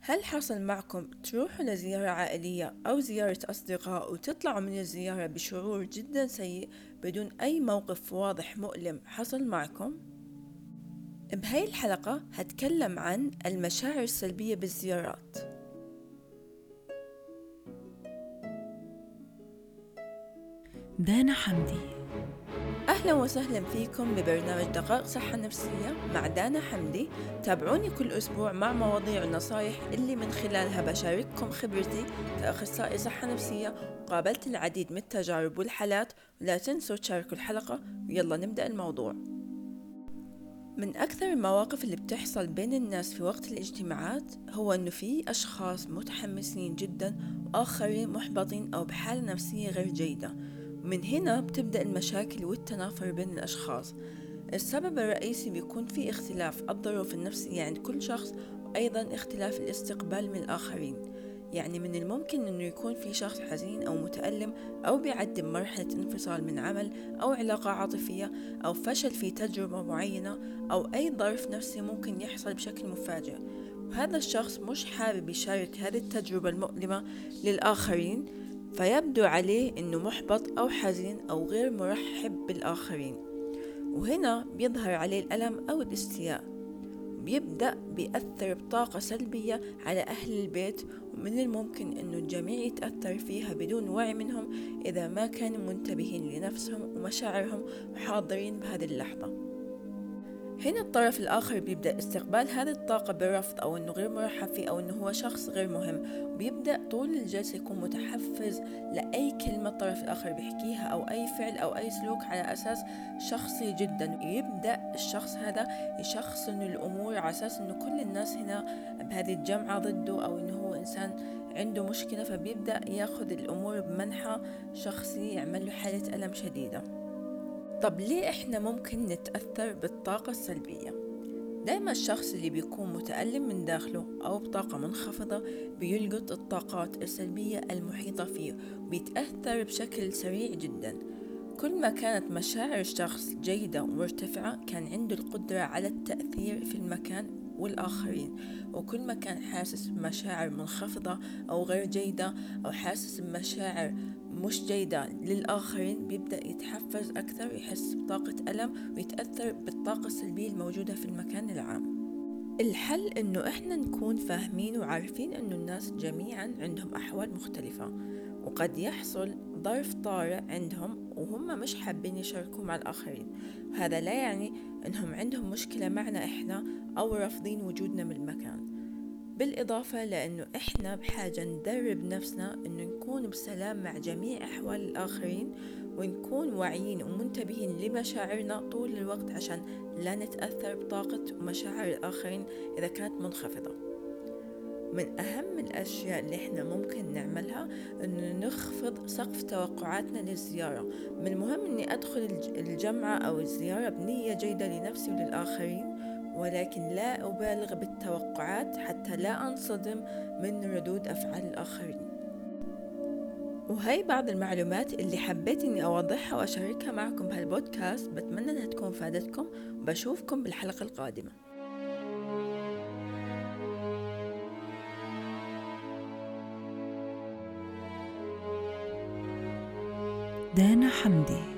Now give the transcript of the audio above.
هل حصل معكم تروحوا لزيارة عائلية أو زيارة أصدقاء وتطلعوا من الزيارة بشعور جدا سيء بدون أي موقف واضح مؤلم حصل معكم؟ بهاي الحلقة هتكلم عن المشاعر السلبية بالزيارات. دانا حمدي. أهلا وسهلا فيكم ببرنامج دقائق صحة نفسية مع دانا حمدي. تابعوني كل أسبوع مع مواضيع ونصايح اللي من خلالها بشارككم خبرتي كأخصائي صحة نفسية، وقابلت العديد من التجارب والحالات. ولا تنسوا تشاركوا الحلقة، ويلا نبدأ الموضوع. من أكثر المواقف اللي بتحصل بين الناس في وقت الاجتماعات هو أنه في أشخاص متحمسين جدا وآخرين محبطين أو بحالة نفسية غير جيدة. من هنا بتبدأ المشاكل والتنافر بين الأشخاص. السبب الرئيسي بيكون في اختلاف الظروف النفسية عند كل شخص، وأيضا اختلاف الاستقبال من الآخرين. يعني من الممكن أنه يكون في شخص حزين أو متألم أو بيعدي بمرحلة انفصال من عمل أو علاقة عاطفية أو فشل في تجربة معينة أو أي ظرف نفسي ممكن يحصل بشكل مفاجئ، وهذا الشخص مش حابب يشارك هذه التجربة المؤلمة للآخرين، فيبدو عليه أنه محبط أو حزين أو غير مرحب بالآخرين. وهنا بيظهر عليه الألم أو الاستياء، بيبدأ بيأثر بطاقة سلبية على أهل البيت، ومن الممكن أنه الجميع يتأثر فيها بدون وعي منهم إذا ما كانوا منتبهين لنفسهم ومشاعرهم وحاضرين بهذه اللحظة. هنا الطرف الآخر بيبدأ استقبال هذه الطاقة بالرفض أو أنه غير مرحب فيه أو أنه هو شخص غير مهم، وبيبدأ طول الجلسة يكون متحفز لأي كلمة الطرف الآخر بيحكيها أو أي فعل أو أي سلوك على أساس شخصي جدا. يبدأ الشخص هذا يشخصن الأمور على أساس أنه كل الناس هنا بهذه الجمعة ضده أو أنه هو إنسان عنده مشكلة، فبيبدأ ياخذ الأمور بمنحى شخصي يعمل له حالة ألم شديدة. طب ليه إحنا ممكن نتأثر بالطاقة السلبية؟ دايما الشخص اللي بيكون متألم من داخله أو بطاقة منخفضة بيلقط الطاقات السلبية المحيطة فيه وبيتأثر بشكل سريع جدا. كل ما كانت مشاعر الشخص جيدة ومرتفعة كان عنده القدرة على التأثير في المكان والآخرين، وكل ما كان حاسس بمشاعر منخفضة أو غير جيدة أو حاسس بمشاعر مش جيدة للآخرين بيبدأ يتحفز أكثر ويحس بطاقة ألم ويتأثر بالطاقة السلبية الموجودة في المكان العام. الحل إنه إحنا نكون فاهمين وعارفين إنه الناس جميعا عندهم أحوال مختلفة، وقد يحصل ظرف طارئ عندهم وهم مش حابين يشاركوا مع الآخرين. هذا لا يعني إنهم عندهم مشكلة معنا إحنا أو رافضين وجودنا بالمكان. بالإضافة لأنه إحنا بحاجة ندرب نفسنا إنه نكون بسلام مع جميع أحوال الآخرين، ونكون واعيين ومنتبهين لمشاعرنا طول الوقت عشان لا نتأثر بطاقة ومشاعر الآخرين إذا كانت منخفضة. من أهم الأشياء اللي إحنا ممكن نعملها إنه نخفض سقف توقعاتنا للزيارة. من المهم إني أدخل الجمعة أو الزيارة بنية جيدة لنفسي وللآخرين، ولكن لا أبالغ بالتوقعات حتى لا أنصدم من ردود أفعال الآخرين. وهي بعض المعلومات اللي حبيت إني أوضحها وأشاركها معكم بهالبودكاست. بتمنى أنها تكون فادتكم، وبشوفكم بالحلقة القادمة. دانا حمدي.